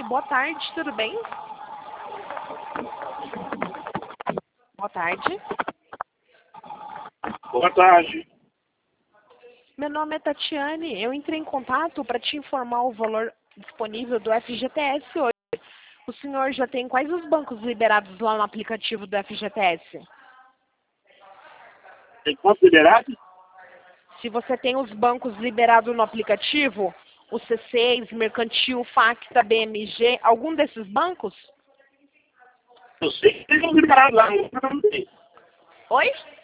Oi, boa tarde, tudo bem? Boa tarde. Boa tarde. Meu nome é Tatiane. Eu entrei em contato para te informar o valor disponível do FGTS hoje. O senhor já tem quais os bancos liberados lá no aplicativo do FGTS? Tem quanto liberado? Se você tem os bancos liberados no aplicativo, o C6, Mercantil, Facta, BMG, algum desses bancos? Eu sei que tem um liberado lá, mas não tem. Oi?